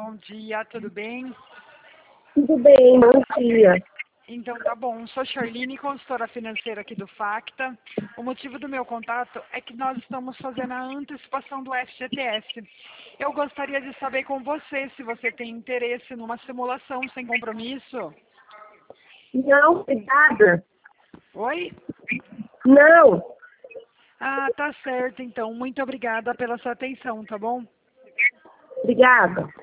Bom dia, tudo bem? Tudo bem, bom dia. Então tá bom, sou Charline, consultora financeira aqui do Facta. O motivo do meu contato é que nós estamos fazendo a antecipação do FGTS. Eu gostaria de saber com você se você tem interesse numa simulação sem compromisso. Não, obrigada. Oi? Não, Ah, tá certo então. Muito obrigada pela sua atenção, tá bom? obrigada.